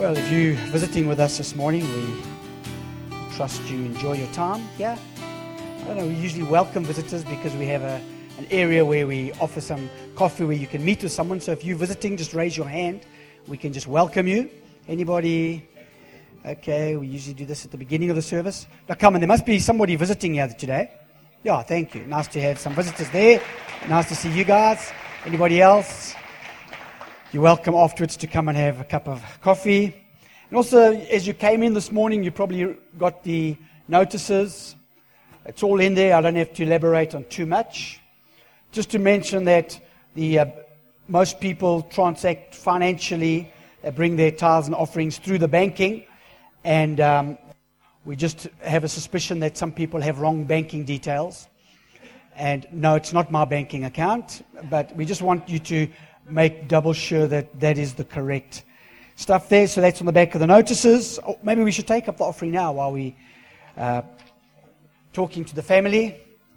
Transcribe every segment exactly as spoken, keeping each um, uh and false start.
Well, if you're visiting with us this morning, we trust you enjoy your time here. I don't know, we usually welcome visitors because we have a, an area where we offer some coffee where you can meet with someone. So if you're visiting, just raise your hand. We can just welcome you. Anybody? Okay, we usually do this at the beginning of the service. Now come on, there must be somebody visiting here today. Yeah, thank you. Nice to have some visitors there. Nice to see you guys. Anybody else? You're welcome afterwards to come and have a cup of coffee. And also, as you came in this morning, you probably got the notices. It's all in there. I don't have to elaborate on too much. Just to mention that the uh, most people transact financially. They bring their tithes and offerings through the banking. And um, we just have a suspicion that some people have wrong banking details. And no, it's not my banking account. But we just want you to make double sure that that is the correct stuff there. So that's on the back of the notices. Oh, maybe we should take up the offering now while we uh, talking to the family.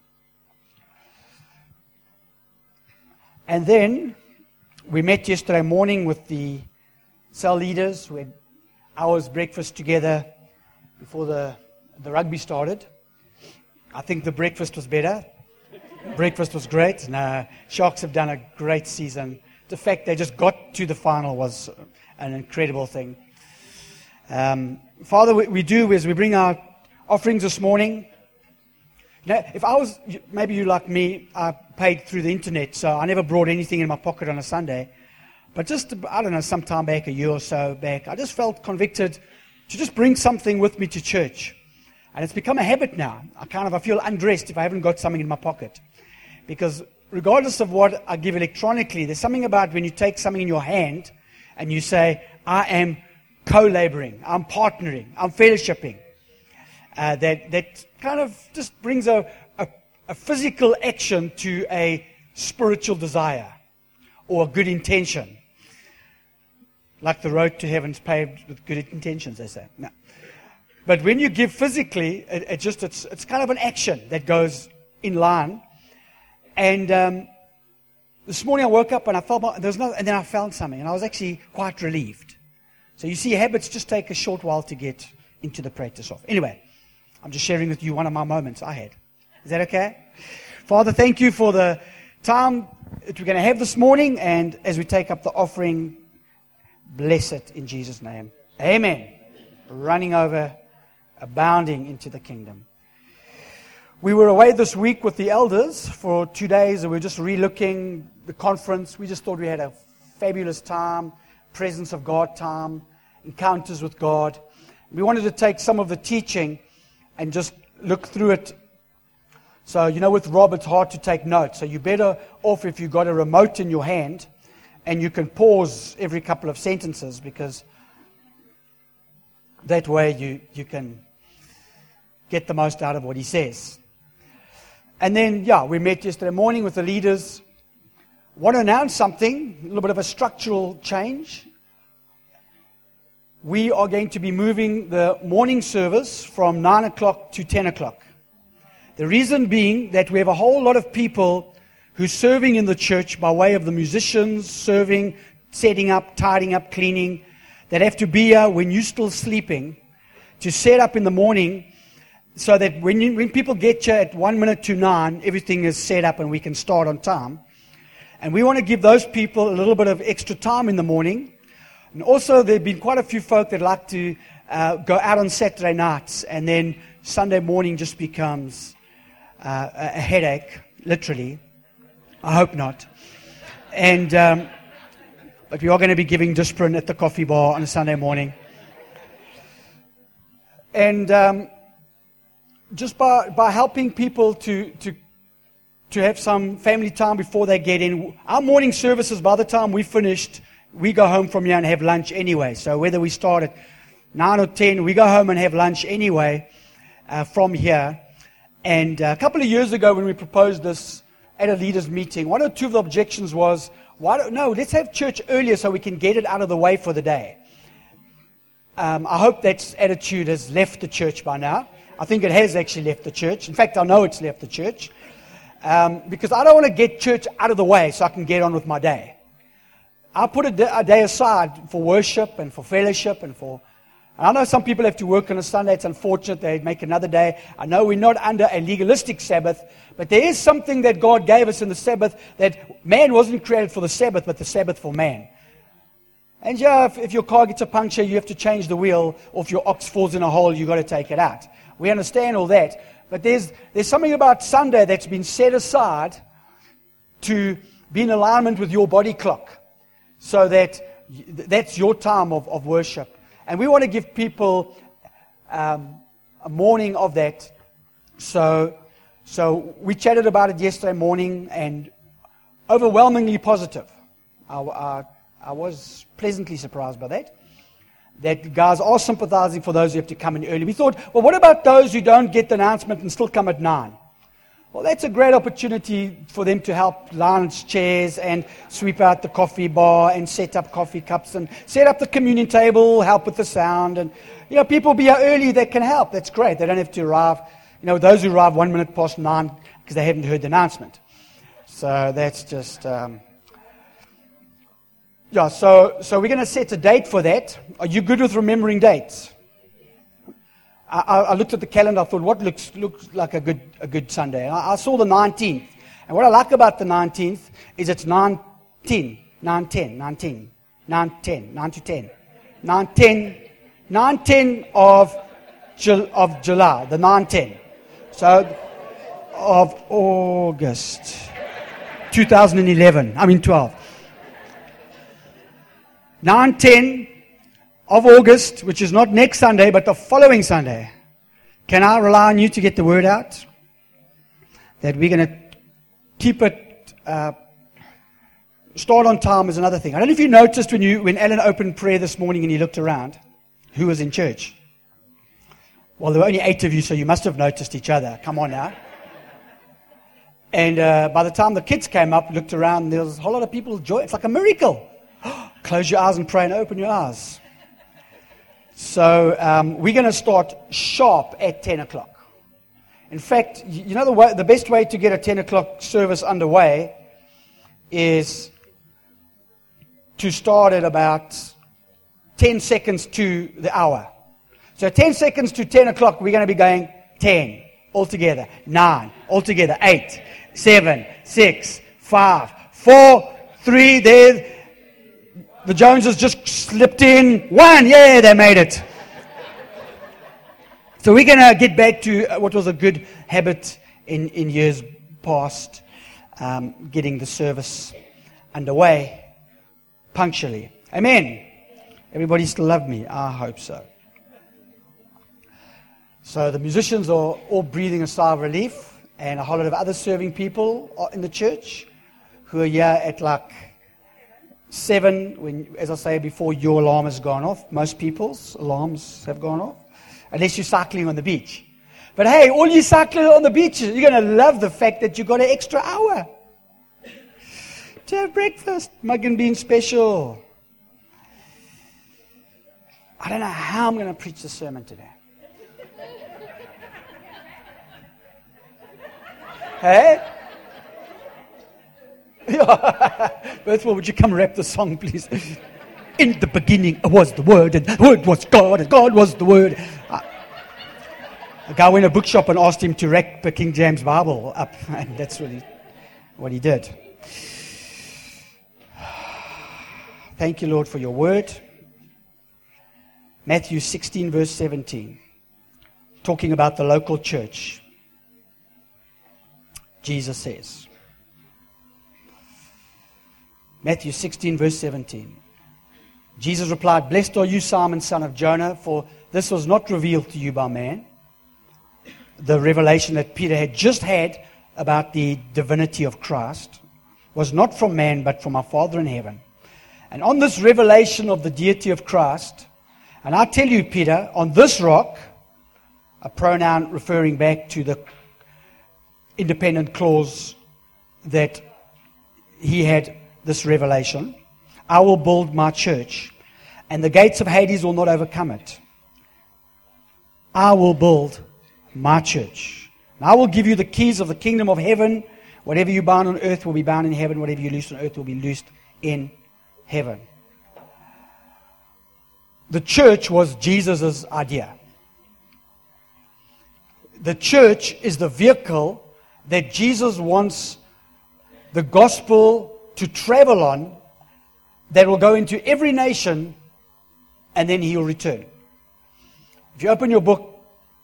And then we met yesterday morning with the cell leaders. We had hours breakfast together before the, the rugby started. I think the breakfast was better. Breakfast was great. And, uh, Sharks have done a great season. The fact they just got to the final was an incredible thing. Um, Father, what we do is we bring our offerings this morning. Now, if I was, maybe you like me, I paid through the internet, so I never brought anything in my pocket on a Sunday. But just, I don't know, some time back, a year or so back, I just felt convicted to just bring something with me to church. And it's become a habit now. I kind of, I feel undressed if I haven't got something in my pocket. Because regardless of what I give electronically, there's something about when you take something in your hand and you say, I am co-laboring, I'm partnering, I'm fellowshipping. Uh, that that kind of just brings a, a, a physical action to a spiritual desire or a good intention. Like the road to heaven's paved with good intentions, they say. No. But when you give physically, it, it just it's it's kind of an action that goes in line. And um, this morning I woke up and I felt my, there was no, and then I found something, and I was actually quite relieved. So you see, habits just take a short while to get into the practice of. Anyway, I'm just sharing with you one of my moments I had. Is that okay? Father, thank you for the time that we're going to have this morning, and as we take up the offering, bless it in Jesus' name. Amen. Running over, abounding into the kingdom. We were away this week with the elders for two days, and we were just relooking the conference. We just thought we had a fabulous time, presence of God time, encounters with God. We wanted to take some of the teaching and just look through it. So, you know, with Rob, it's hard to take notes. So you're better off if you've got a remote in your hand and you can pause every couple of sentences, because that way you, you can get the most out of what he says. And then, yeah, we met yesterday morning with the leaders. I want to announce something, a little bit of a structural change. We are going to be moving the morning service from nine o'clock to ten o'clock. The reason being that we have a whole lot of people who's serving in the church by way of the musicians, serving, setting up, tidying up, cleaning, that have to be here when you're still sleeping to set up in the morning, so that when you, when people get you at one minute to nine, everything is set up and we can start on time. And we want to give those people a little bit of extra time in the morning. And also, there have been quite a few folk that like to uh, go out on Saturday nights, and then Sunday morning just becomes uh, a headache, literally. I hope not. And um, but we are going to be giving Disprin at the coffee bar on a Sunday morning. And um, just by, by helping people to, to to have some family time before they get in. Our morning services, by the time we finished, we go home from here and have lunch anyway. So whether we start at nine or ten, we go home and have lunch anyway uh, from here. And uh, a couple of years ago when we proposed this at a leaders' meeting, one or two of the objections was, why don't, no, let's have church earlier so we can get it out of the way for the day. Um, I hope that attitude has left the church by now. I think it has actually left the church. In fact, I know it's left the church. Um, because I don't want to get church out of the way so I can get on with my day. I put a day, a day aside for worship and for fellowship and for... I know some people have to work on a Sunday. It's unfortunate. They make another day. I know we're not under a legalistic Sabbath, but there is something that God gave us in the Sabbath, that man wasn't created for the Sabbath, but the Sabbath for man. And yeah, if, if your car gets a puncture, you have to change the wheel, or if your ox falls in a hole, you've got to take it out. We understand all that. But there's there's something about Sunday that's been set aside to be in alignment with your body clock, so that that's your time of, of worship. And we want to give people um, a morning of that. So, so we chatted about it yesterday morning, and overwhelmingly positive. I, I, I was pleasantly surprised by that. That guys are sympathizing for those who have to come in early. We thought, well, what about those who don't get the announcement and still come at nine? Well, that's a great opportunity for them to help lounge chairs and sweep out the coffee bar and set up coffee cups and set up the communion table, help with the sound. And, you know, people be here early that can help. That's great. They don't have to arrive. You know, those who arrive one minute past nine because they haven't heard the announcement. So that's just... Um, Yeah, so so we're going to set a date for that. Are you good with remembering dates? I, I, I looked at the calendar. I thought, what looks looks like a good a good Sunday? I, I saw the nineteenth, and what I like about the nineteenth is it's nine ten, nine ten, nine ten, nine ten, nine to ten, nine ten, nine ten of Ju- of July, the nine ten. So of August, two thousand eleven. I mean twelve. nine ten of August, which is not next Sunday, but the following Sunday. Can I rely on you to get the word out? That we're going to keep it, uh, start on time is another thing. I don't know if you noticed when you when Alan opened prayer this morning and he looked around, who was in church? Well, there were only eight of you, so you must have noticed each other. Come on now. And uh, by the time the kids came up, looked around, there was a whole lot of people joy. It's like a miracle. Close your eyes and pray and open your eyes. So um, we're going to start sharp at ten o'clock. In fact, you know the way, the best way to get a ten o'clock service underway is to start at about ten seconds to the hour. So ten seconds to ten o'clock, we're going to be going ten altogether, nine altogether, eight, seven, six, five, four, three, there. The Joneses just slipped in. One, yeah, they made it. So we're going to get back to what was a good habit in, in years past, um, getting the service underway punctually. Amen. Everybody still love me? I hope so. So the musicians are all breathing a sigh of relief, and a whole lot of other serving people are in the church who are here at like seven, when, as I say before, your alarm has gone off. Most people's alarms have gone off, unless you're cycling on the beach. But hey, all you cycling on the beach, you're going to love the fact that you got an extra hour to have breakfast. Mug and bean special. I don't know how I'm going to preach the sermon today. Hey? Bertha, would you come rap the song, please? In the beginning was the Word, and the Word was God, and God was the Word. Uh, a guy went to a bookshop and asked him to rack the King James Bible up, and that's really what he did. Thank you, Lord, for your Word. Matthew sixteen, verse seventeen, talking about the local church. Jesus says, Matthew sixteen, verse seventeen. Jesus replied, "Blessed are you, Simon, son of Jonah, for this was not revealed to you by man." The revelation that Peter had just had about the divinity of Christ was not from man, but from our Father in heaven. And on this revelation of the deity of Christ, and I tell you, Peter, on this rock, a pronoun referring back to the independent clause that he had this revelation, I will build my church, and the gates of Hades will not overcome it. I will build my church. And I will give you the keys of the kingdom of heaven. Whatever you bind on earth will be bound in heaven. Whatever you loose on earth will be loosed in heaven. The church was Jesus' idea. The church is the vehicle that Jesus wants the gospel to travel on, that will go into every nation, and then He'll return. If you open your book,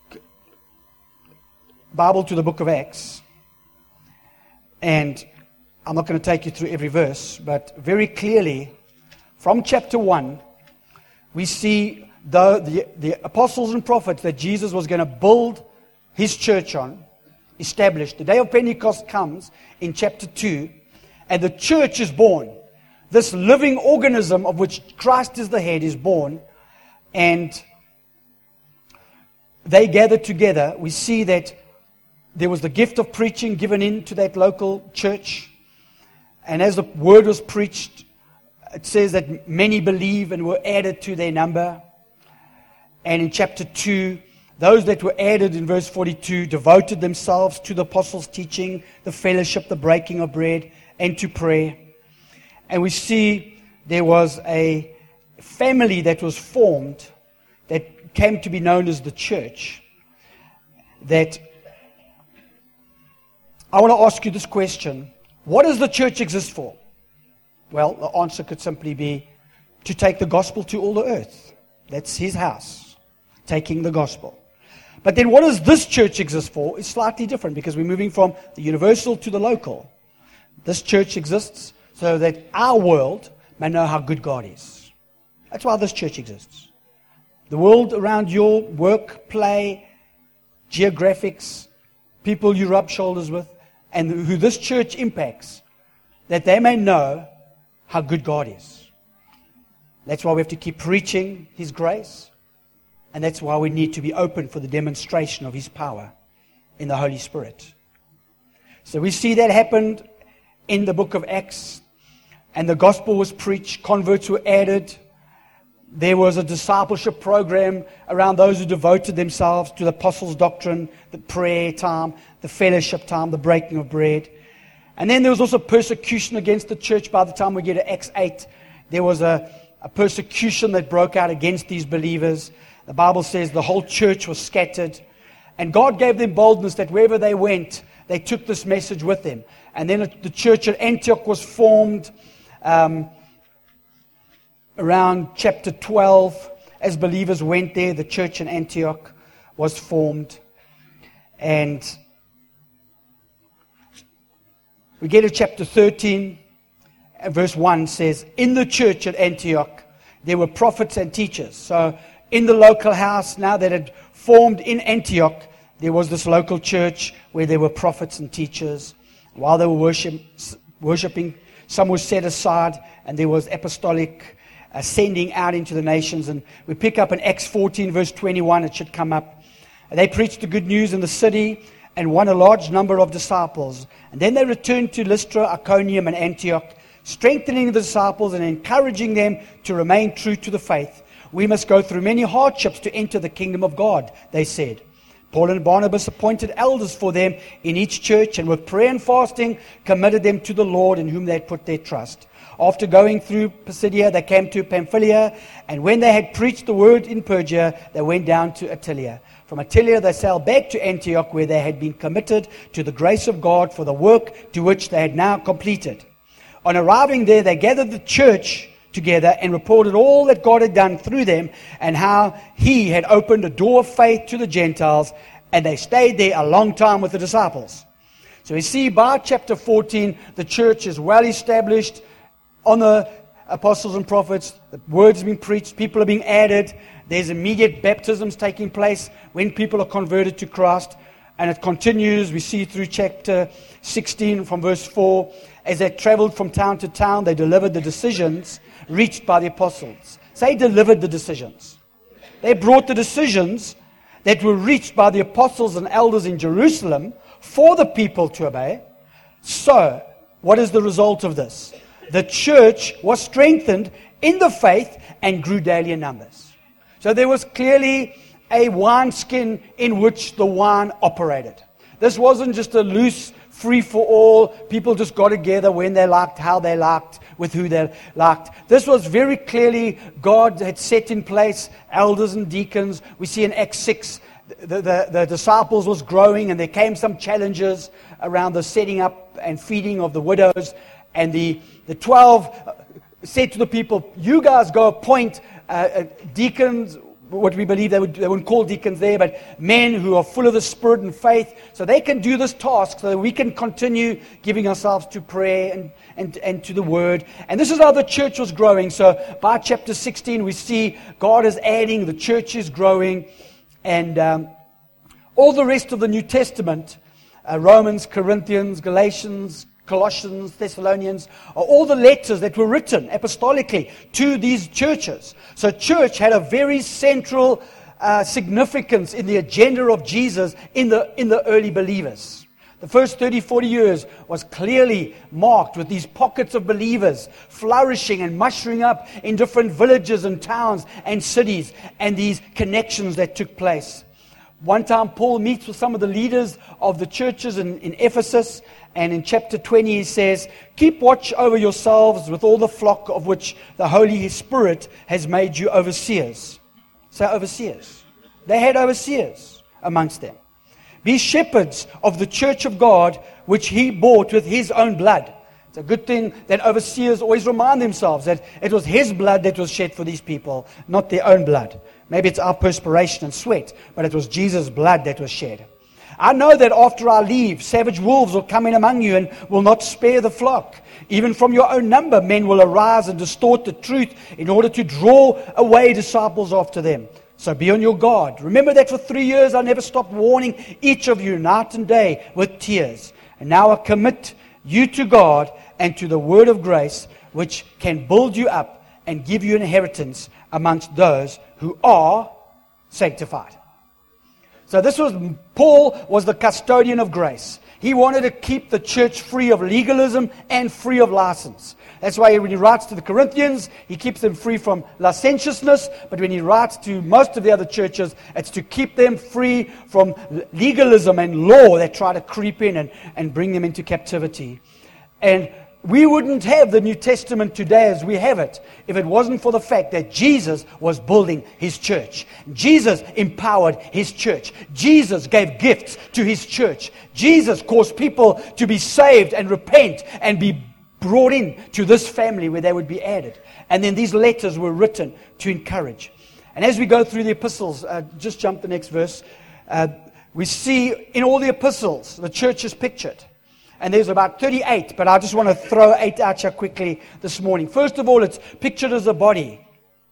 Bible to the book of Acts, and I'm not going to take you through every verse, but very clearly, from chapter one, we see the, the, the apostles and prophets that Jesus was going to build His church on, established. The day of Pentecost comes in chapter two, and the church is born. This living organism of which Christ is the head is born, and they gathered together. We see that there was the gift of preaching given into that local church, and as the word was preached, it says that many believed and were added to their number. And in chapter two, those that were added in verse forty-two devoted themselves to the apostles' teaching, the fellowship, the breaking of bread, and to prayer. And we see there was a family that was formed that came to be known as the church. That I want to ask you this question: what does the church exist for? Well, the answer could simply be to take the gospel to all the earth. That's His house, taking the gospel. But then what does this church exist for is slightly different, because we're moving from the universal to the local. This church exists so that our world may know how good God is. That's why this church exists. The world around your work, play, geographics, people you rub shoulders with, and who this church impacts, that they may know how good God is. That's why we have to keep preaching His grace, and that's why we need to be open for the demonstration of His power in the Holy Spirit. So we see that happened in the book of Acts, and the gospel was preached, converts were added. There was a discipleship program around those who devoted themselves to the apostles' doctrine, the prayer time, the fellowship time, the breaking of bread. And then there was also persecution against the church. By the time we get to Acts eight, there was a, a persecution that broke out against these believers. The Bible says the whole church was scattered. And God gave them boldness that wherever they went, they took this message with them. And then the church at Antioch was formed um, around chapter twelve. As believers went there, the church in Antioch was formed. And we get to chapter thirteen, and verse one says, in the church at Antioch, there were prophets and teachers. So in the local house, now that had formed in Antioch, there was this local church where there were prophets and teachers. While they were worship, worshiping, some were set aside, and there was apostolic uh, sending out into the nations. And we pick up in Acts fourteen, verse twenty-one, it should come up. They preached the good news in the city and won a large number of disciples. And then they returned to Lystra, Iconium, and Antioch, strengthening the disciples and encouraging them to remain true to the faith. We must go through many hardships to enter the kingdom of God, they said. Paul and Barnabas appointed elders for them in each church, and with prayer and fasting committed them to the Lord in whom they had put their trust. After going through Pisidia, they came to Pamphylia, and when they had preached the word in Persia, they went down to Attalia. From Attalia they sailed back to Antioch, where they had been committed to the grace of God for the work to which they had now completed. On arriving there, they gathered the church together and reported all that God had done through them, and how He had opened a door of faith to the Gentiles, and they stayed there a long time with the disciples. So we see by chapter fourteen, the church is well established on the apostles and prophets. The word has been preached, people are being added, there's immediate baptisms taking place when people are converted to Christ, and it continues. We see through chapter sixteen from verse four, as they traveled from town to town, they delivered the decisions reached by the apostles. Say, delivered the decisions. They brought the decisions that were reached by the apostles and elders in Jerusalem for the people to obey. So, what is the result of this? The church was strengthened in the faith and grew daily in numbers. So there was clearly a wineskin in which the wine operated. This wasn't just a loose free for all. People just got together when they liked, how they liked, with who they liked. This was very clearly God had set in place elders and deacons. We see in Acts six, the, the, the disciples was growing, and there came some challenges around the setting up and feeding of the widows. And the, the twelve said to the people, you guys go appoint uh, uh, deacons, what we believe they, would, they wouldn't call deacons there, but men who are full of the Spirit and faith, so they can do this task, so that we can continue giving ourselves to prayer and, and, and to the Word. And this is how the church was growing. So by chapter sixteen, we see God is adding, the church is growing, and um, all the rest of the New Testament, uh, Romans, Corinthians, Galatians, Colossians, Thessalonians, are all the letters that were written apostolically to these churches. So church had a very central uh, significance in the agenda of Jesus in the, in the early believers. The first thirty, forty years was clearly marked with these pockets of believers flourishing and mushering up in different villages and towns and cities, and these connections that took place. One time Paul meets with some of the leaders of the churches in, in Ephesus, and in chapter twenty he says, keep watch over yourselves with all the flock of which the Holy Spirit has made you overseers. Say overseers. They had overseers amongst them. Be shepherds of the church of God, which he bought with his own blood. It's a good thing that overseers always remind themselves that it was his blood that was shed for these people, not their own blood. Maybe it's our perspiration and sweat, but it was Jesus' blood that was shed. I know that after I leave, savage wolves will come in among you and will not spare the flock. Even from your own number, men will arise and distort the truth in order to draw away disciples after them. So be on your guard. Remember that for three years I never stopped warning each of you night and day with tears. And now I commit you to God and to the word of grace, which can build you up and give you an inheritance amongst those who are sanctified. So this was, Paul was the custodian of grace. He wanted to keep the church free of legalism and free of license. That's why when he writes to the Corinthians, he keeps them free from licentiousness. But when he writes to most of the other churches, it's to keep them free from legalism and law that try to creep in and, and bring them into captivity. And we wouldn't have the New Testament today as we have it if it wasn't for the fact that Jesus was building His church. Jesus empowered His church. Jesus gave gifts to His church. Jesus caused people to be saved and repent and be brought in to this family where they would be added. And then these letters were written to encourage. And as we go through the epistles, uh, just jump the next verse, uh, we see in all the epistles the church is pictured. And there's about thirty-eight, but I just want to throw eight out here quickly this morning. First of all, it's pictured as a body.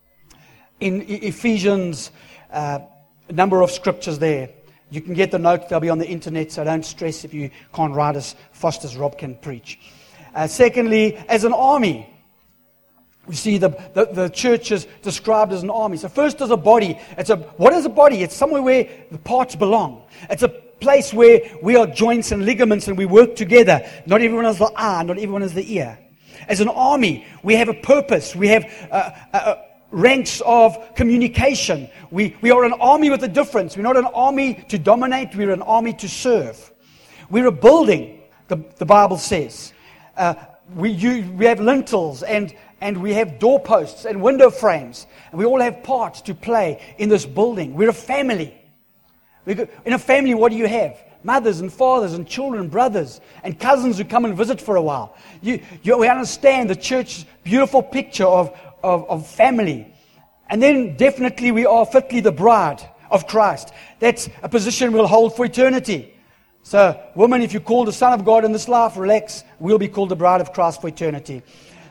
In Ephesians, uh, a number of scriptures there. You can get the notes, they'll be on the internet, so don't stress if you can't write as fast as Rob can preach. Uh, secondly, as an army. We see the, the, the church is described as an army. So first as a body. It's a what is a body? It's somewhere where the parts belong. It's a place where we are joints and ligaments and we work together. Not everyone has the eye, not everyone has the ear. As an army, we have a purpose. We have uh, uh, ranks of communication. We, we are an army with a difference. We're not an army to dominate. We're an army to serve. We're a building, the, the Bible says. Uh, we, you, we have lintels and, and we have doorposts and window frames. And we all have parts to play in this building. We're a family. In a family, what do you have? Mothers and fathers and children, brothers and cousins who come and visit for a while. You, you, we understand the church's beautiful picture of, of, of family. And then definitely we are fitly the bride of Christ. That's a position we'll hold for eternity. So, women, if you're called the son of God in this life, relax. We'll be called the bride of Christ for eternity.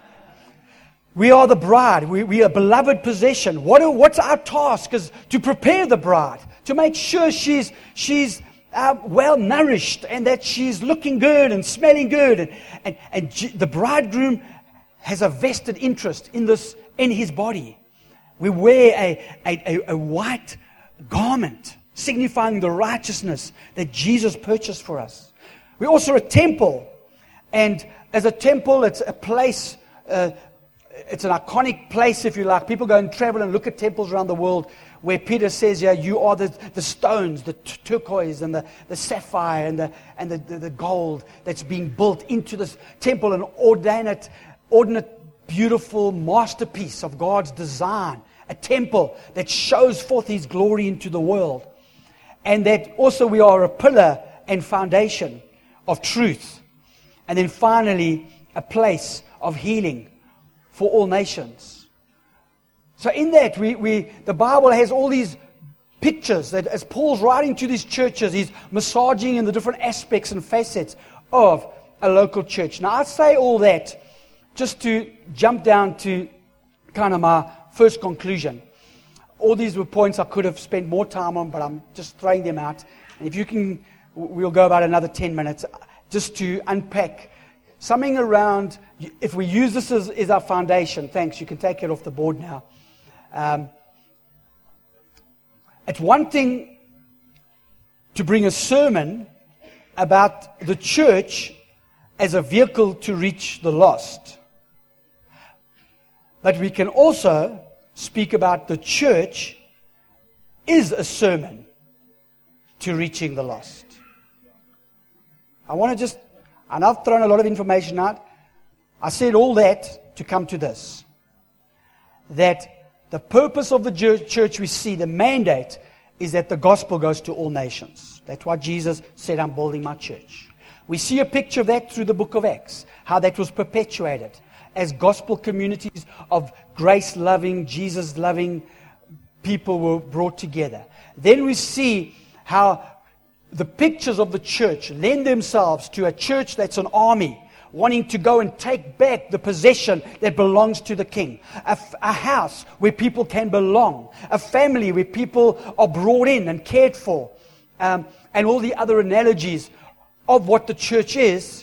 We are the bride. We, we are a beloved possession. What are, what's our task is to prepare the bride, to make sure she's she's uh, well nourished and that she's looking good and smelling good. And, and, and G- the bridegroom has a vested interest in this, in his body. We wear a, a, a, a white garment signifying the righteousness that Jesus purchased for us. We're also a temple. And as a temple, it's a place... Uh, it's an iconic place, if you like. People go and travel and look at temples around the world where Peter says, yeah, you are the, the stones, the t- turquoise and the, the sapphire and, the, and the, the, the gold that's being built into this temple, an ordinate, ordinate, beautiful masterpiece of God's design, a temple that shows forth His glory into the world. And that also we are a pillar and foundation of truth. And then finally, a place of healing for all nations. So in that, we, we the Bible has all these pictures that as Paul's writing to these churches, he's massaging in the different aspects and facets of a local church. Now, I say all that just to jump down to kind of my first conclusion. All these were points I could have spent more time on, but I'm just throwing them out. And if you can, we'll go about another ten minutes just to unpack something around, if we use this as, as our foundation, thanks, you can take it off the board now. Um, it's one thing to bring a sermon about the church as a vehicle to reach the lost. But we can also speak about the church is a sermon to reaching the lost. I want to just, and I've thrown a lot of information out. I said all that to come to this. That the purpose of the church, we see, the mandate, is that the gospel goes to all nations. That's why Jesus said, I'm building my church. We see a picture of that through the book of Acts, how that was perpetuated as gospel communities of grace-loving, Jesus-loving people were brought together. Then we see how the pictures of the church lend themselves to a church that's an army, wanting to go and take back the possession that belongs to the king. A, f- a house where people can belong. A family where people are brought in and cared for. Um, and all the other analogies of what the church is.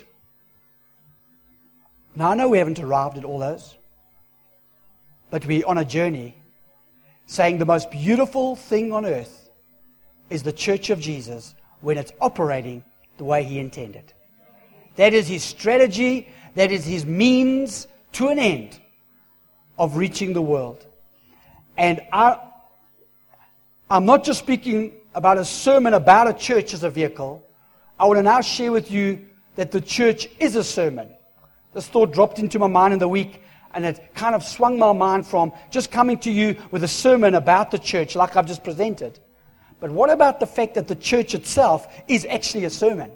Now, I know we haven't arrived at all those. But we're on a journey saying the most beautiful thing on earth is the church of Jesus when it's operating the way He intended. That is His strategy. That is His means to an end of reaching the world. And I, I'm not just speaking about a sermon about a church as a vehicle. I want to now share with you that the church is a sermon. This thought dropped into my mind in the week, and it kind of swung my mind from just coming to you with a sermon about the church like I've just presented. But what about the fact that the church itself is actually a sermon?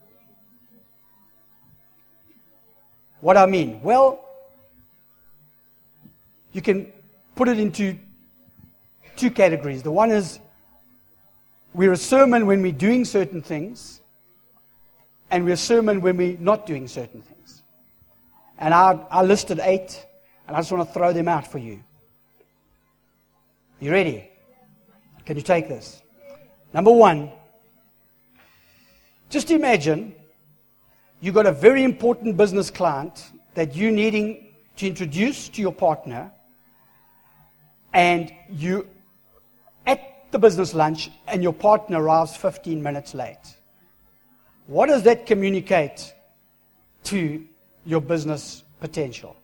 What I mean? Well, you can put it into two categories. The one is we're a sermon when we're doing certain things, and we're a sermon when we're not doing certain things. And I, I listed eight, and I just want to throw them out for you. You ready? Can you take this? Number one, just imagine you've got a very important business client that you're needing to introduce to your partner, and you at the business lunch, and your partner arrives fifteen minutes late. What does that communicate to your business potential?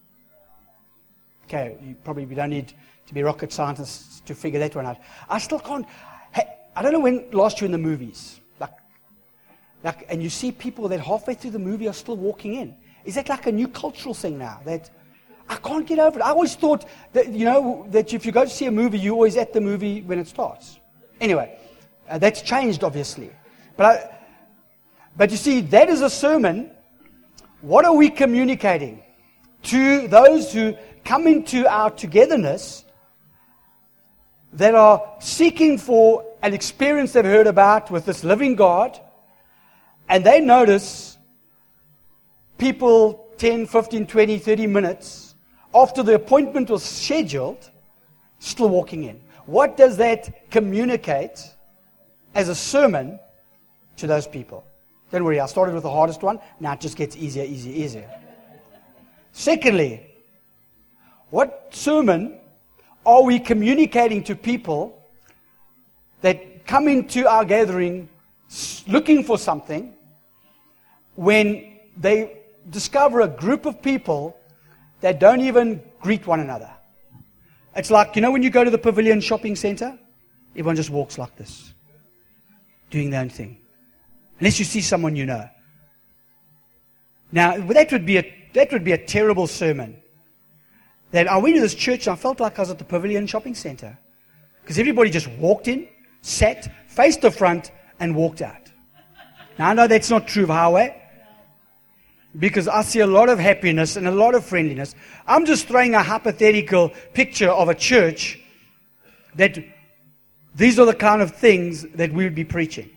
Okay, you probably we don't need to be rocket scientists to figure that one out. I still can't. Hey, I don't know when last you're in the movies, like, like, and you see people that halfway through the movie are still walking in. Is that like a new cultural thing now? That I can't get over it. I always thought that, you know, that if you go to see a movie, you're always at the movie when it starts. Anyway, uh, that's changed obviously, but I, but you see, that is a sermon. What are we communicating to those who come into our togetherness that are seeking for an experience they've heard about with this living God, and they notice people ten, fifteen, twenty, thirty minutes after the appointment was scheduled, still walking in? What does that communicate as a sermon to those people? Don't worry, I started with the hardest one. Now it just gets easier, easier, easier. Secondly, what sermon are we communicating to people that come into our gathering looking for something when they discover a group of people They don't even greet one another. It's like, you know, when you go to the Pavilion shopping center, everyone just walks like this, doing their own thing. Unless you see someone you know. Now, that would be a, that would be a terrible sermon. That I went to this church and I felt like I was at the Pavilion shopping center. Because everybody just walked in, sat, faced the front, and walked out. Now, I know that's not true of Highway, because I see a lot of happiness and a lot of friendliness. I'm just throwing a hypothetical picture of a church that these are the kind of things that we would be preaching.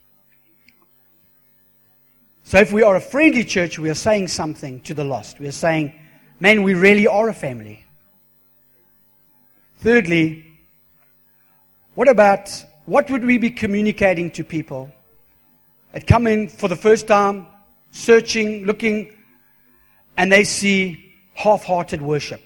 So if we are a friendly church, we are saying something to the lost. We are saying, man, we really are a family. Thirdly, what about, what would we be communicating to people that come in for the first time, searching, looking, and they see half-hearted worship?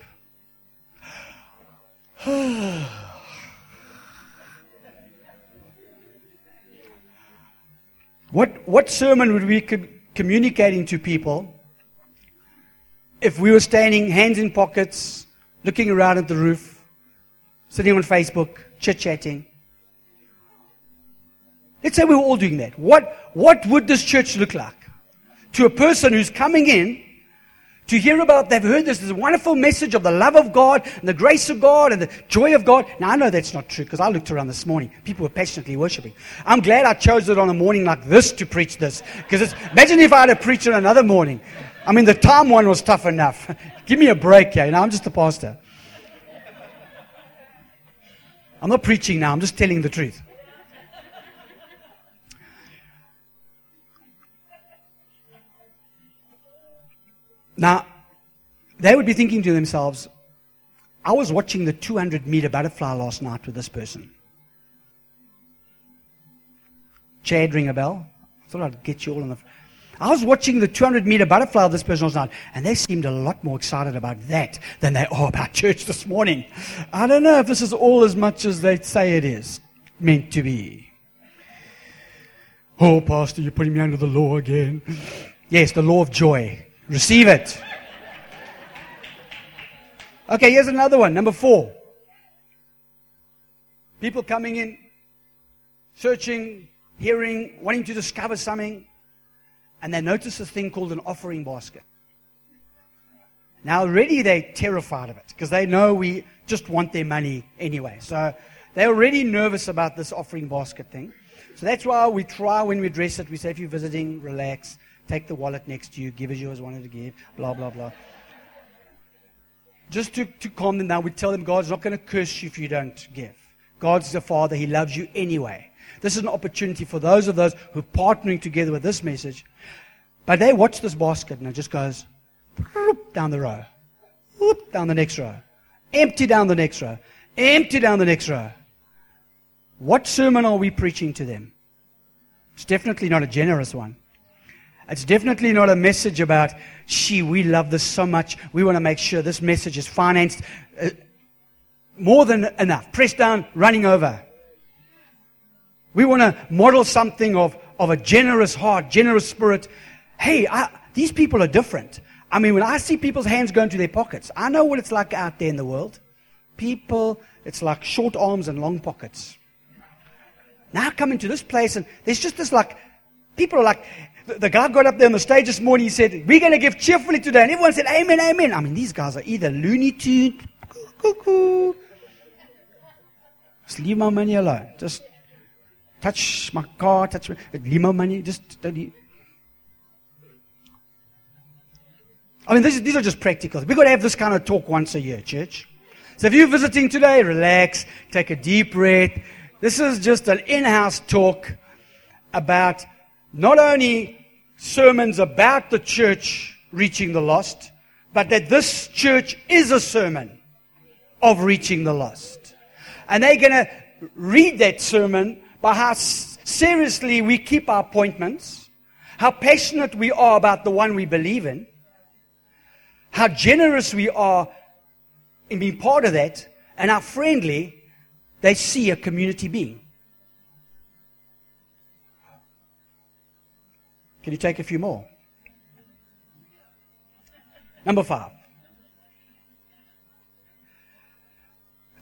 What, what sermon would we be communicating to people if we were standing, hands in pockets, looking around at the roof, sitting on Facebook, chit-chatting? Let's say we were all doing that. What, what would this church look like to a person who's coming in to hear about, they've heard this, this wonderful message of the love of God and the grace of God and the joy of God? Now, I know that's not true because I looked around this morning. People were passionately worshiping. I'm glad I chose it on a morning like this to preach this. Because imagine if I had to preach it another morning. I mean, the time one was tough enough. Give me a break here. You know, I'm just a pastor. I'm not preaching now. I'm just telling the truth. Now, they would be thinking to themselves, I was watching the two hundred meter butterfly last night with this person. Chad, ring a bell. I thought I'd get you all on the... I was watching the two hundred meter butterfly with this person last night, and they seemed a lot more excited about that than they are about church this morning. I don't know if this is all as much as they say it is meant to be. Oh, Pastor, you're putting me under the law again. Yes, the law of joy. Receive it. Okay, here's another one. Number four. People coming in, searching, hearing, wanting to discover something, and they notice this thing called an offering basket. Now already they're terrified of it because they know we just want their money anyway. So they're already nervous about this offering basket thing. So that's why we try when we address it, we say if you're visiting, relax. Take the wallet next to you. Give as you always wanted to give. Blah, blah, blah. Just to, to calm them down, we tell them God's not going to curse you if you don't give. God's the Father. He loves you anyway. This is an opportunity for those of those who are partnering together with this message. But they watch this basket and it just goes down the row. Down the next row. Empty down the next row. Empty down the next row. What sermon are we preaching to them? It's definitely not a generous one. It's definitely not a message about, gee, we love this so much. We want to make sure this message is financed uh, more than enough. Pressed down, running over. We want to model something of, of a generous heart, generous spirit. Hey, I, these people are different. I mean, when I see people's hands go into their pockets, I know what it's like out there in the world. People, it's like short arms and long pockets. Now I come into this place and there's just this like, people are like, the, the guy got up there on the stage this morning, he said, we're going to give cheerfully today. And everyone said, amen, amen. I mean, these guys are either Looney Tunes, cuckoo. Just leave my money alone. Just touch my car, touch my, leave my money, just don't leave. I mean, this is, these are just practical. We've got to have this kind of talk once a year, church. So if you're visiting today, relax, take a deep breath. This is just an in-house talk about not only sermons about the church reaching the lost, but that this church is a sermon of reaching the lost. And they're going to read that sermon by how seriously we keep our appointments, how passionate we are about the one we believe in, how generous we are in being part of that, and how friendly they see a community being. Can you take a few more? Number five.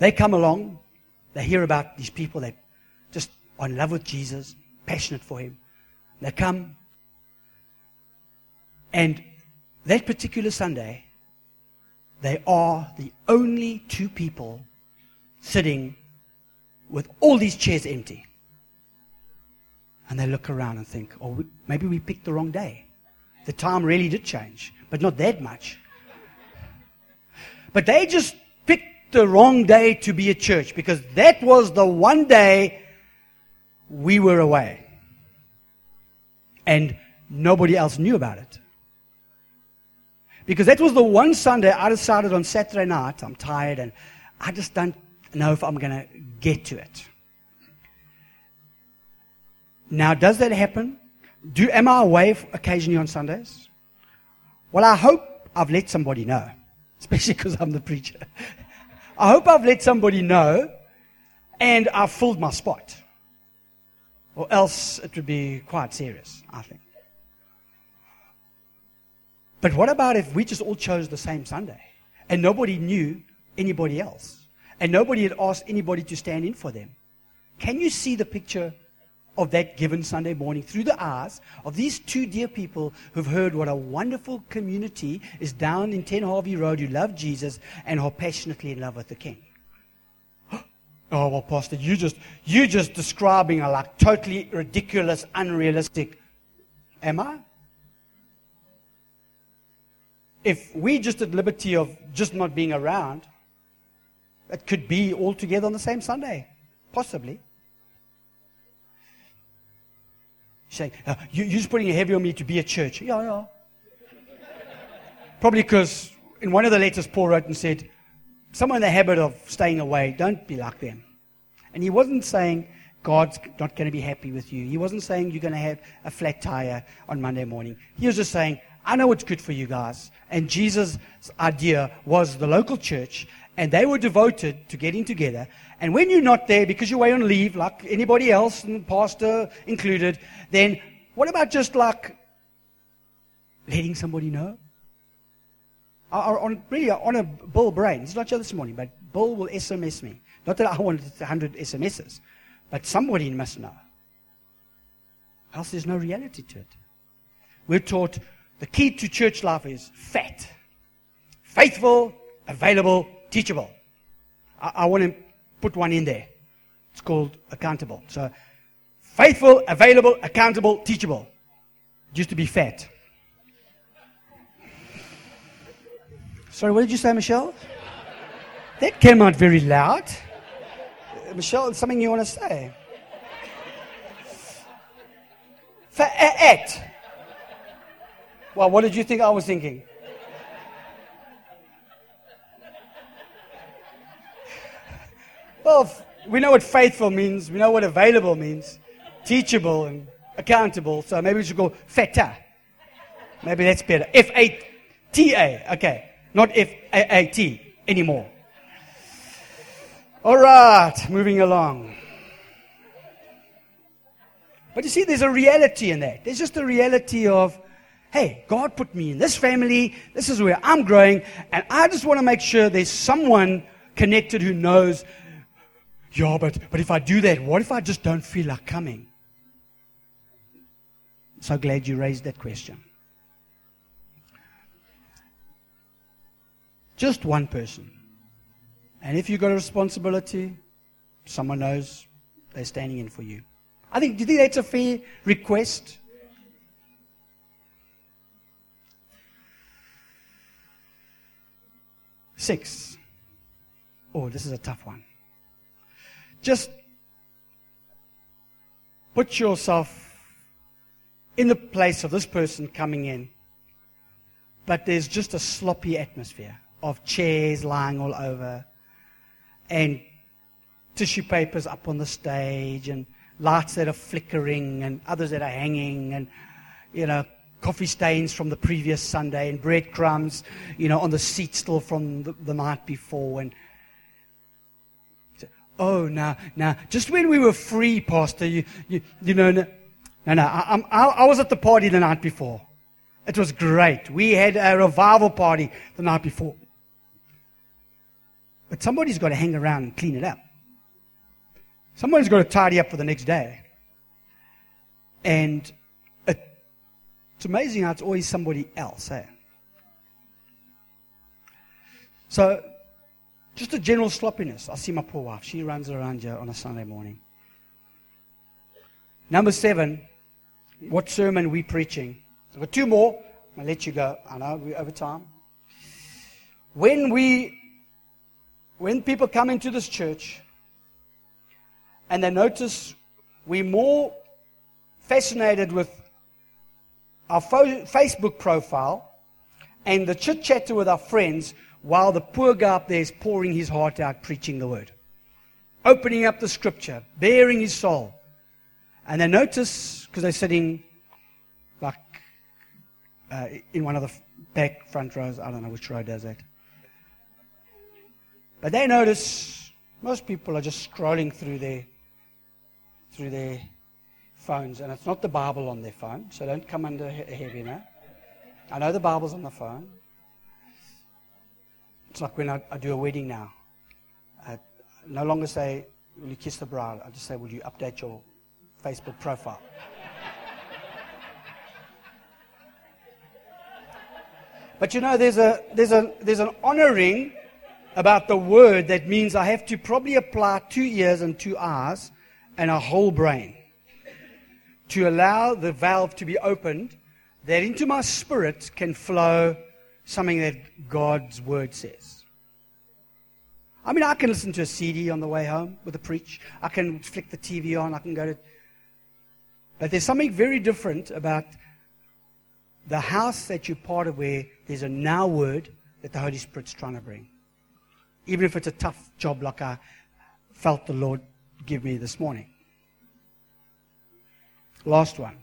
They come along, they hear about these people that just are in love with Jesus, passionate for Him. They come, and that particular Sunday, they are the only two people sitting with all these chairs empty. And they look around and think, oh, we, maybe we picked the wrong day. The time really did change, but not that much. But they just picked the wrong day to be at church, because that was the one day we were away. And nobody else knew about it. Because that was the one Sunday I decided on Saturday night, I'm tired and I just don't know if I'm going to get to it. Now, does that happen? Do Am I away occasionally on Sundays? Well, I hope I've let somebody know, especially because I'm the preacher. I hope I've let somebody know and I've filled my spot. Or else it would be quite serious, I think. But what about if we just all chose the same Sunday and nobody knew anybody else and nobody had asked anybody to stand in for them? Can you see the picture of that given Sunday morning through the eyes of these two dear people who've heard what a wonderful community is down in ten Harvey Road, who love Jesus and are passionately in love with the King? Oh, well, Pastor, you just you just describing a like totally ridiculous, unrealistic. Am I? If we just at liberty of just not being around, it could be all together on the same Sunday. Possibly. You say, oh, you, you're just putting a heavy on me to be at church. Yeah, yeah. Probably because in one of the letters Paul wrote and said, someone in the habit of staying away, don't be like them. And he wasn't saying God's not going to be happy with you. He wasn't saying you're going to have a flat tire on Monday morning. He was just saying, I know what's good for you guys. And Jesus' idea was the local church, and they were devoted to getting together. And when you're not there because you're away on leave, like anybody else, and pastor included, then what about just like letting somebody know? I, on, really, on a Bill brain, it's not just this morning, but Bill will S M S me. Not that I wanted one hundred S M Ses, but somebody must know. Else there's no reality to it. We're taught the key to church life is FAT. Faithful, available, teachable. I, I want to put one in there. It's called accountable. So, faithful, available, accountable, teachable. It used to be FAT. Sorry, what did you say, Michelle? That came out very loud. Uh, Michelle, something you want to say? Fat. Well, what did you think I was thinking? Well, we know what faithful means. We know what available means. Teachable and accountable. So maybe we should go fata. Maybe that's better. F A T A. Okay. Not F A A T anymore. All right. Moving along. But you see, there's a reality in that. There's just a reality of, hey, God put me in this family. This is where I'm growing. And I just want to make sure there's someone connected who knows, yeah, but, but if I do that, what if I just don't feel like coming? So glad you raised that question. Just one person. And if you've got a responsibility, someone knows they're standing in for you. I think, do you think that's a fair request? Six. Oh, this is a tough one. Just put yourself in the place of this person coming in, but there's just a sloppy atmosphere of chairs lying all over and tissue papers up on the stage and lights that are flickering and others that are hanging and, you know, coffee stains from the previous Sunday and breadcrumbs, you know, on the seat still from the, the night before. And oh, now, now, just when we were free, Pastor, you, you, you know, no, no, no I, I, I was at the party the night before. It was great. We had a revival party the night before. But somebody's got to hang around and clean it up. Someone's got to tidy up for the next day. And it, it's amazing how it's always somebody else. Eh? So, just a general sloppiness. I see my poor wife. She runs around here on a Sunday morning. Number seven, what sermon are we preaching? I've got two more. I'll let you go. I know we're over time. When we, when people come into this church and they notice we're more fascinated with our fo- Facebook profile and the chit-chatter with our friends while the poor guy up there is pouring his heart out, preaching the word, opening up the scripture, bearing his soul. And they notice, because they're sitting like uh, in one of the back front rows, I don't know which row does that. But they notice most people are just scrolling through their through their phones, and it's not the Bible on their phone, so don't come under he- heavy now. I know the Bible's on the phone. It's like when I, I do a wedding now. I no longer say, will you kiss the bride? I just say, will you update your Facebook profile? But you know, there's a there's a there's an honoring about the word that means I have to probably apply two ears and two eyes and a whole brain to allow the valve to be opened that into my spirit can flow something that God's word says. I mean, I can listen to a C D on the way home with a preach. I can flick the T V on. I can go to... But there's something very different about the house that you're part of where there's a now word that the Holy Spirit's trying to bring. Even if it's a tough job like I felt the Lord give me this morning. Last one.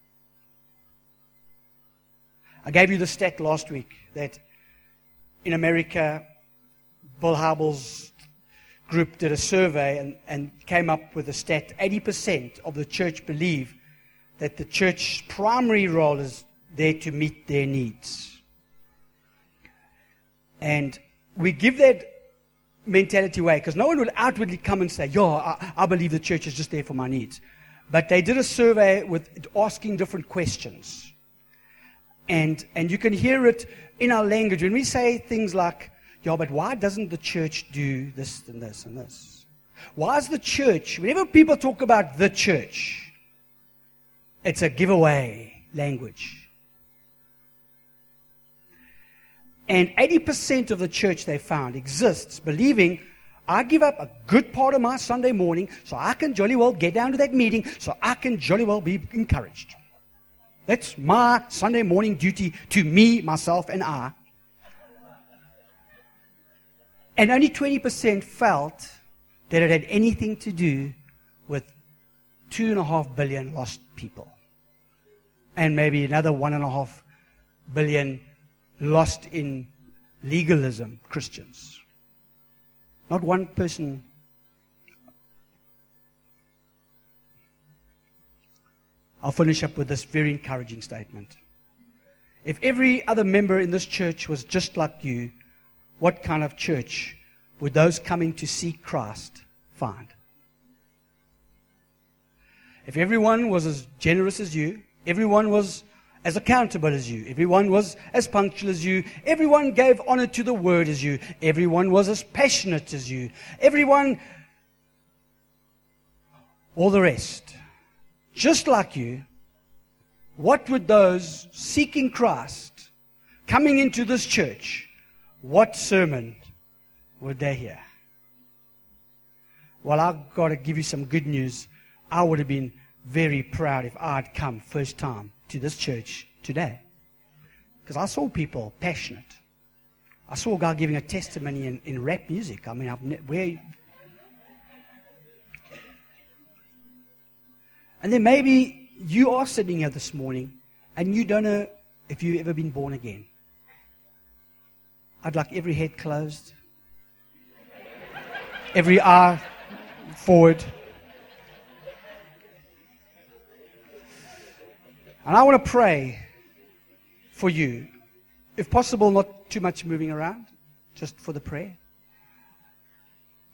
I gave you the stat last week that in America, Bill Hybels' group did a survey and, and came up with a stat. eighty percent of the church believe that the church's primary role is there to meet their needs. And we give that mentality away because no one would outwardly come and say, yo, I, I believe the church is just there for my needs. But they did a survey with asking different questions. And and you can hear it in our language. When we say things like, yeah, but why doesn't the church do this and this and this? Why is the church, whenever people talk about the church, it's a giveaway language. And eighty percent of the church they found exists believing, I give up a good part of my Sunday morning so I can jolly well get down to that meeting so I can jolly well be encouraged. That's my Sunday morning duty to me, myself, and I. And only twenty percent felt that it had anything to do with two and a half billion lost people. And maybe another one and a half billion lost in legalism Christians. Not one person. I'll finish up with this very encouraging statement. If every other member in this church was just like you, what kind of church would those coming to seek Christ find? If everyone was as generous as you, everyone was as accountable as you, everyone was as punctual as you, everyone gave honor to the word as you, everyone was as passionate as you, everyone, all the rest, just like you, what would those seeking Christ, coming into this church, what sermon would they hear? Well, I've got to give you some good news. I would have been very proud if I'd come first time to this church today. Because I saw people passionate. I saw a guy giving a testimony in, in rap music. I mean, I've ne- where... And then maybe you are sitting here this morning and you don't know if you've ever been born again. I'd like every head closed, every eye forward. And I want to pray for you. If possible, not too much moving around, just for the prayer.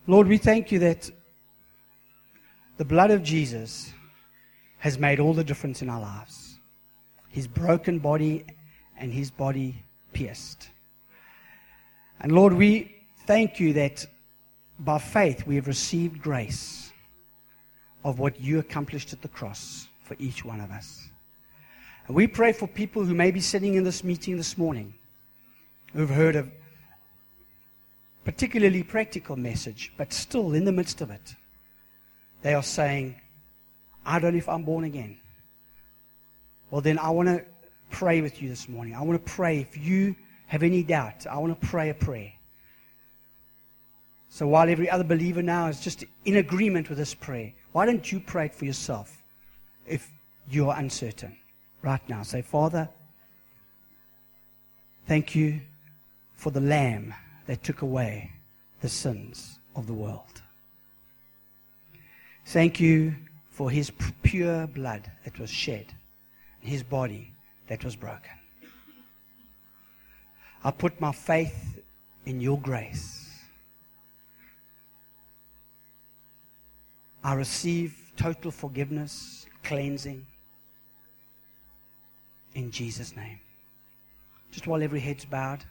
Lord, we thank you that the blood of Jesus has made all the difference in our lives. His broken body and his body pierced. And Lord, we thank you that by faith we have received grace of what you accomplished at the cross for each one of us. And we pray for people who may be sitting in this meeting this morning, who've heard a particularly practical message, but still in the midst of it, they are saying, I don't know if I'm born again. Well, then I want to pray with you this morning. I want to pray. If you have any doubt, I want to pray a prayer. So while every other believer now is just in agreement with this prayer, why don't you pray it for yourself if you are uncertain? Right now, say, Father, thank you for the Lamb that took away the sins of the world. Thank you for his pure blood that was shed, and his body that was broken. I put my faith in your grace. I receive total forgiveness, cleansing, in Jesus' name. Just while every head's bowed,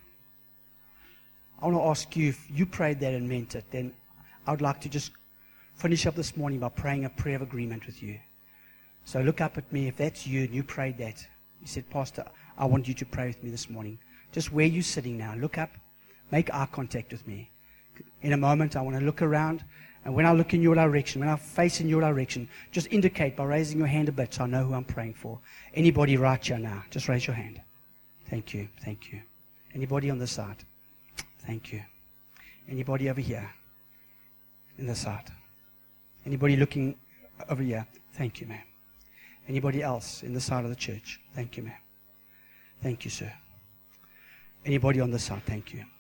I want to ask you, if you prayed that and meant it, then I would like to just finish up this morning by praying a prayer of agreement with you. So look up at me if that's you and you prayed that. You said, Pastor, I want you to pray with me this morning. Just where you're sitting now, look up, make eye contact with me. In a moment, I want to look around, and when I look in your direction, when I face in your direction, just indicate by raising your hand a bit so I know who I'm praying for. Anybody right here now, just raise your hand. Thank you, thank you. Anybody on this side? Thank you. Anybody over here? In this side? Anybody looking over here? Thank you, ma'am. Anybody else in this side of the church? Thank you, ma'am. Thank you, sir. Anybody on this side? Thank you.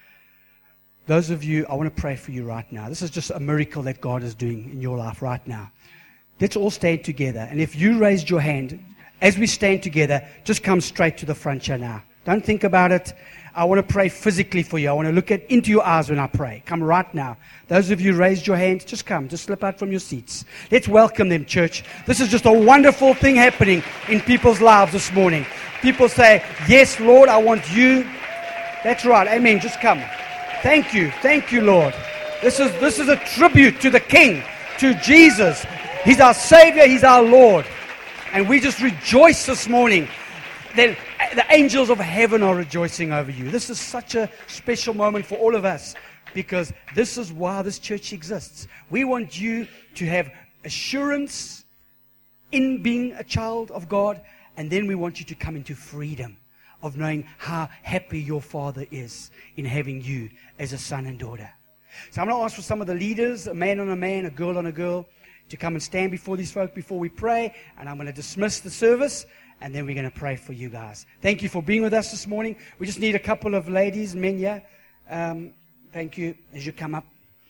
Those of you, I want to pray for you right now. This is just a miracle that God is doing in your life right now. Let's all stand together. And if you raised your hand, as we stand together, just come straight to the front here now. Don't think about it. I want to pray physically for you. I want to look at, into your eyes when I pray. Come right now. Those of you who raised your hand, just come. Just slip out from your seats. Let's welcome them, church. This is just a wonderful thing happening in people's lives this morning. People say, yes, Lord, I want you. That's right. Amen. Just come. Thank you. Thank you, Lord. This is, this is a tribute to the King, to Jesus. He's our Savior. He's our Lord. And we just rejoice this morning that the angels of heaven are rejoicing over you. This is such a special moment for all of us, because this is why this church exists. We want you to have assurance in being a child of God, and then we want you to come into freedom of knowing how happy your Father is in having you as a son and daughter. So I'm going to ask for some of the leaders, a man on a man, a girl on a girl, to come and stand before these folk before we pray, and I'm going to dismiss the service, and then we're going to pray for you guys. Thank you for being with us this morning. We just need a couple of ladies, men here. Um, thank you as you come up.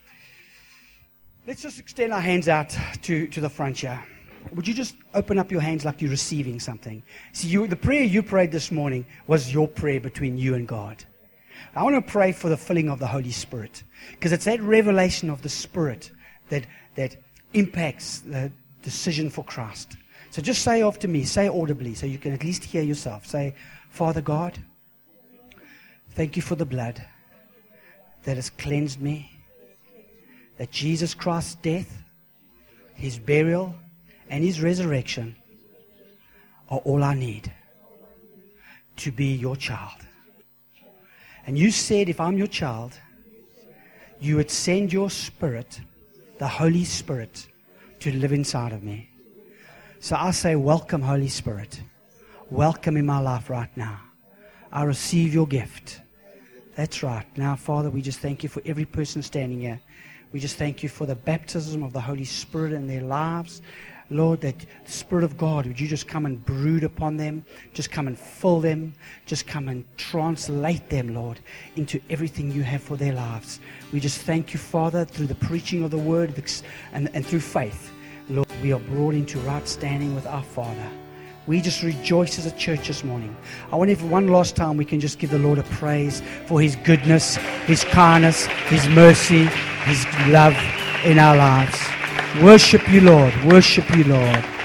Let's just extend our hands out to, to the front here. Would you just open up your hands like you're receiving something? See, you, the prayer you prayed this morning was your prayer between you and God. I want to pray for the filling of the Holy Spirit, because it's that revelation of the Spirit that, that impacts the decision for Christ. So just say after me, say audibly, so you can at least hear yourself. Say, Father God, thank you for the blood that has cleansed me, that Jesus Christ's death, his burial, and his resurrection are all I need to be your child. And you said if I'm your child, you would send your Spirit, the Holy Spirit, to live inside of me. So I say, welcome, Holy Spirit. Welcome in my life right now. I receive your gift. That's right. Now, Father, we just thank you for every person standing here. We just thank you for the baptism of the Holy Spirit in their lives. Lord, that the Spirit of God, would you just come and brood upon them, just come and fill them, just come and translate them, Lord, into everything you have for their lives. We just thank you, Father, through the preaching of the word and, and through faith. Lord, we are brought into right standing with our Father. We just rejoice as a church this morning. I wonder if one last time we can just give the Lord a praise for his goodness, his kindness, his mercy, His love in our lives. Worship you, Lord. Worship you, Lord.